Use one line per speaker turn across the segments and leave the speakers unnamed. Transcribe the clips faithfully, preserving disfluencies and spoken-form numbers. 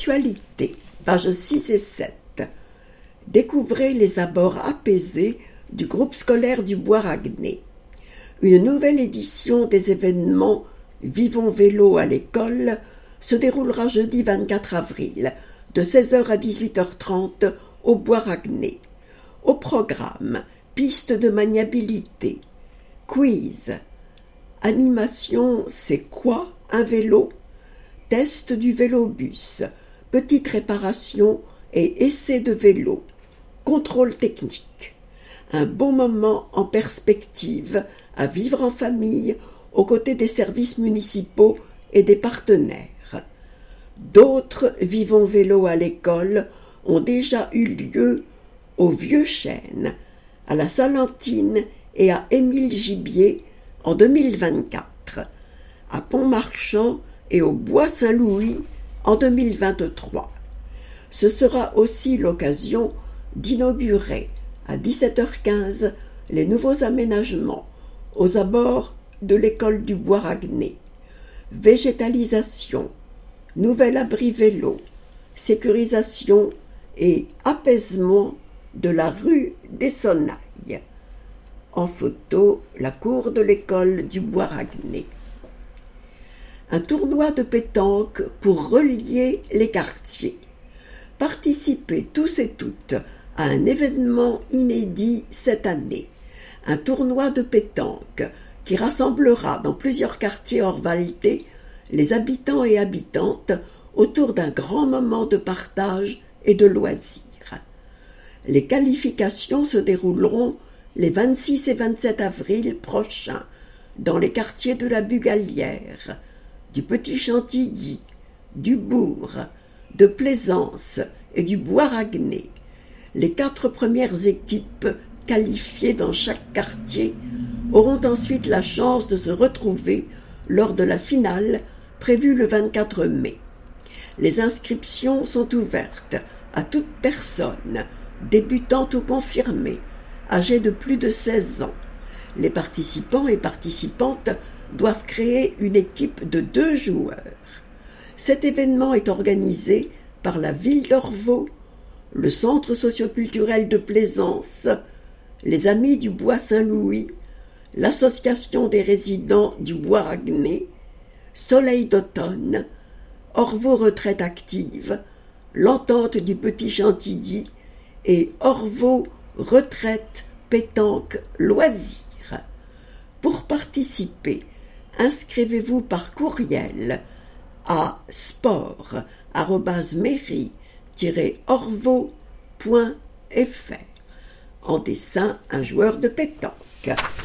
Actualité, pages six et sept. Découvrez les abords apaisés du groupe scolaire du Bois-Raguenay. Une nouvelle édition des événements Vivons vélo à l'école se déroulera jeudi vingt-quatre avril, de seize heures à dix-huit heures trente au Bois-Raguenay. Au programme, piste de maniabilité, quiz, animation c'est quoi un vélo, test du vélobus, petite réparation et essai de vélo, contrôle technique. Un bon moment en perspective à vivre en famille aux côtés des services municipaux et des partenaires. D'autres Vivons vélo à l'école ont déjà eu lieu au Vieux-Chêne, à la Salentine et à Émile-Gibier en deux mille vingt-quatre, à Pont-Marchand et au Bois-Saint-Louis en deux mille vingt-trois. Ce sera aussi l'occasion d'inaugurer à dix-sept heures quinze les nouveaux aménagements aux abords de l'école du Bois-Raguenay. Végétalisation, nouvel abri vélo, sécurisation et apaisement de la rue des Sonnailles. En photo, la cour de l'école du Bois-Raguenay. Un tournoi de pétanque pour relier les quartiers. Participez tous et toutes à un événement inédit cette année. Un tournoi de pétanque qui rassemblera dans plusieurs quartiers orvaltais les habitants et habitantes autour d'un grand moment de partage et de loisirs. Les qualifications se dérouleront les vingt-six et vingt-sept avril prochains dans les quartiers de la Bugalière, du Petit Chantilly, du Bourg, de Plaisance et du Bois-Raguenay. Les quatre premières équipes qualifiées dans chaque quartier auront ensuite la chance de se retrouver lors de la finale prévue le vingt-quatre mai. Les inscriptions sont ouvertes à toute personne, débutante ou confirmée, âgée de plus de seize ans. Les participants et participantes doivent créer une équipe de deux joueurs. Cet événement est organisé par la ville d'Orvault, le Centre socioculturel de Plaisance, les Amis du Bois-Saint-Louis, l'Association des résidents du Bois-Raguenay, Soleil d'automne, Orvault Retraite Active, l'Entente du Petit Chantilly et Orvault Retraite Pétanque Loisirs. Pour participer, inscrivez-vous par courriel à sport arobase mairie tiret orvault point f r. En dessin, un joueur de pétanque.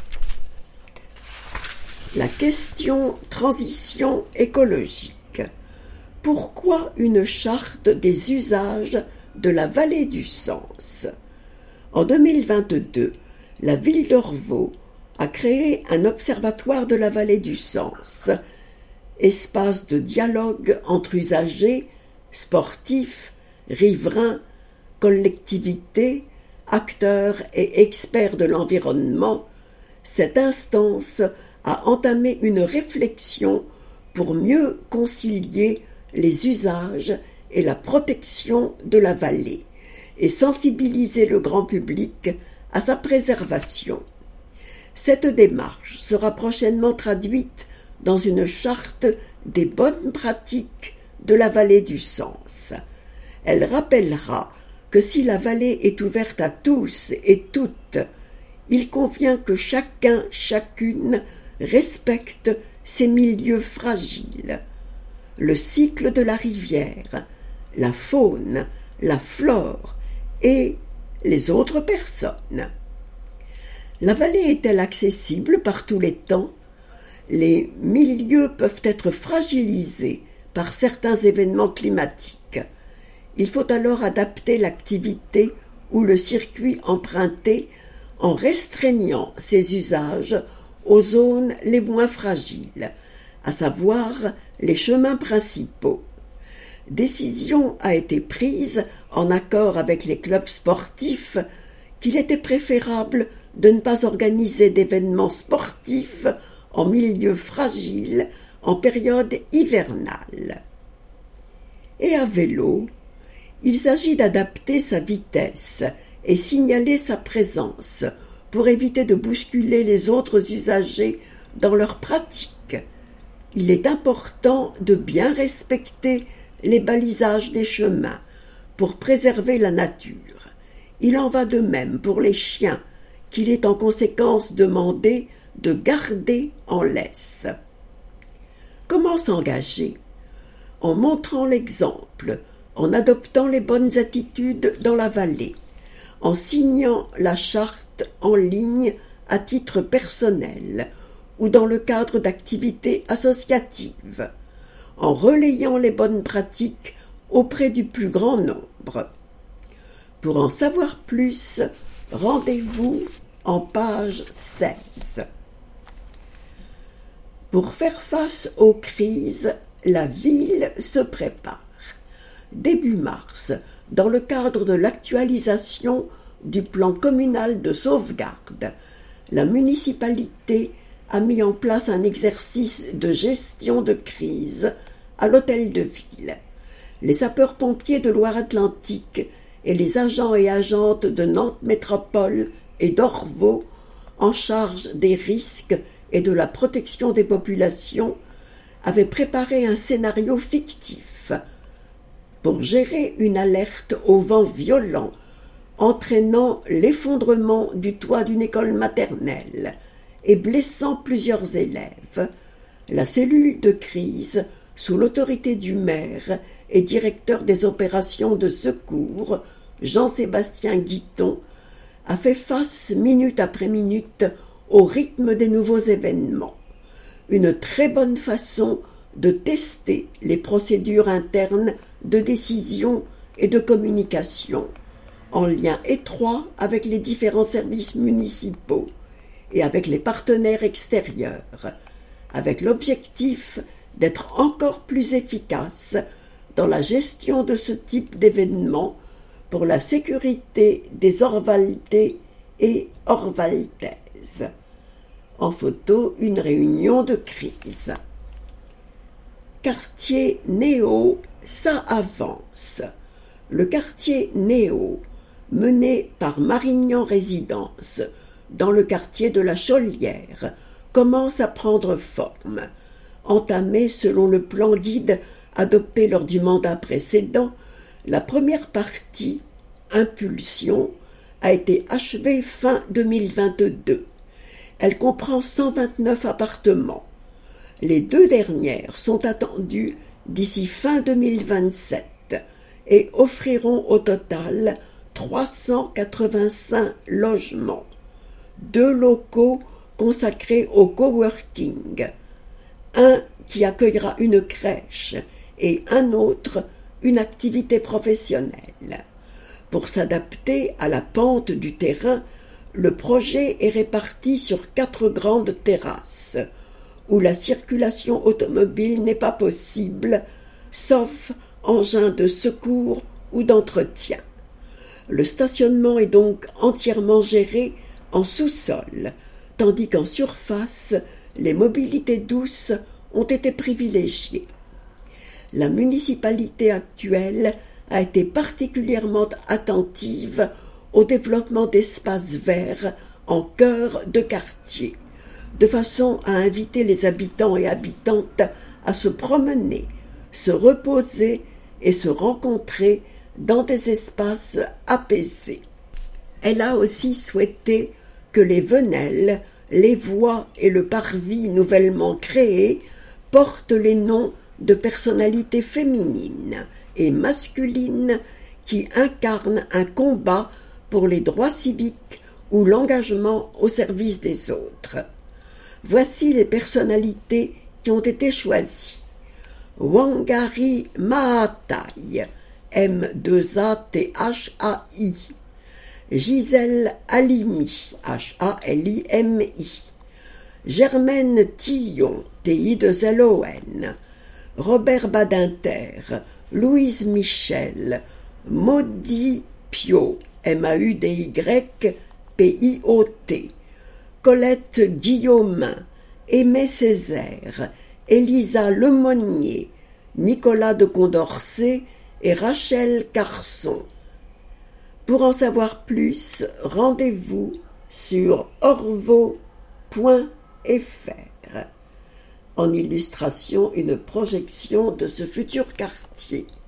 La question transition écologique. Pourquoi une charte des usages de la vallée du Sens? En deux mille vingt-deux, la ville d'Orvault a créé un observatoire de la vallée du Sens, espace de dialogue entre usagers, sportifs, riverains, collectivités, acteurs et experts de l'environnement. Cette instance a entamé une réflexion pour mieux concilier les usages et la protection de la vallée et sensibiliser le grand public à sa préservation. Cette démarche sera prochainement traduite dans une charte des bonnes pratiques de la vallée du Sens. Elle rappellera que si la vallée est ouverte à tous et toutes, il convient que chacun, chacune respecte ces milieux fragiles. Le cycle de la rivière, la faune, la flore et les autres personnes. La vallée est-elle accessible par tous les temps? Les milieux peuvent être fragilisés par certains événements climatiques. Il faut alors adapter l'activité ou le circuit emprunté en restreignant ses usages aux zones les moins fragiles, à savoir les chemins principaux. Décision a été prise, en accord avec les clubs sportifs, qu'il était préférable de ne pas organiser d'événements sportifs en milieu fragile en période hivernale. Et à vélo, il s'agit d'adapter sa vitesse et signaler sa présence pour éviter de bousculer les autres usagers dans leur pratique. Il est important de bien respecter les balisages des chemins pour préserver la nature. Il en va de même pour les chiens, qu'il est en conséquence demandé de garder en laisse. Comment s'engager? En montrant l'exemple, en adoptant les bonnes attitudes dans la vallée, en signant la charte en ligne à titre personnel ou dans le cadre d'activités associatives, en relayant les bonnes pratiques auprès du plus grand nombre. Pour en savoir plus, rendez-vous en page seize. Pour faire face aux crises, la ville se prépare. Début mars, dans le cadre de l'actualisation du plan communal de sauvegarde, la municipalité a mis en place un exercice de gestion de crise à l'hôtel de ville. Les sapeurs-pompiers de Loire-Atlantique et les agents et agentes de Nantes Métropole et d'Orvault, en charge des risques et de la protection des populations, avaient préparé un scénario fictif pour gérer une alerte au vent violent entraînant l'effondrement du toit d'une école maternelle et blessant plusieurs élèves. La cellule de crise, sous l'autorité du maire et directeur des opérations de secours, Jean-Sébastien Guiton, a fait face minute après minute au rythme des nouveaux événements. Une très bonne façon de tester les procédures internes de décision et de communication, en lien étroit avec les différents services municipaux et avec les partenaires extérieurs, avec l'objectif d'être encore plus efficace dans la gestion de ce type d'événements pour la sécurité des Orvaltais et Orvaltaises. En photo, une réunion de crise. Quartier Néo, ça avance. Le quartier Néo, mené par Marignan Résidence, dans le quartier de la Chaulière, commence à prendre forme. Entamé selon le plan guide adopté lors du mandat précédent, la première partie, Impulsion, a été achevée fin deux mille vingt-deux. Elle comprend cent vingt-neuf appartements. Les deux dernières sont attendues d'ici fin deux mille vingt-sept et offriront au total trois cent quatre-vingt-cinq logements, deux locaux consacrés au coworking, un qui accueillera une crèche et un autre une activité professionnelle. Pour s'adapter à la pente du terrain, le projet est réparti sur quatre grandes terrasses, où la circulation automobile n'est pas possible, sauf engins de secours ou d'entretien. Le stationnement est donc entièrement géré en sous-sol, tandis qu'en surface, les mobilités douces ont été privilégiées. La municipalité actuelle a été particulièrement attentive au développement d'espaces verts en cœur de quartier, de façon à inviter les habitants et habitantes à se promener, se reposer et se rencontrer dans des espaces apaisés. Elle a aussi souhaité que les venelles, les voies et le parvis nouvellement créés portent les noms de personnalités féminines et masculines qui incarnent un combat pour les droits civiques ou l'engagement au service des autres. Voici les personnalités qui ont été choisies. Wangari Maathai, M deux A T H A I, Gisèle Halimi, H A L I M I, Germaine Tillon, T I deux L O N, Robert Badinter, Louise Michel, Maudit Piot, M A U D Y P I O T, Colette Guillaumin, Aimé Césaire, Élisa Lemonnier, Nicolas de Condorcet et Rachel Carson. Pour en savoir plus, rendez-vous sur orvo point f r. En illustration, une projection de ce futur quartier.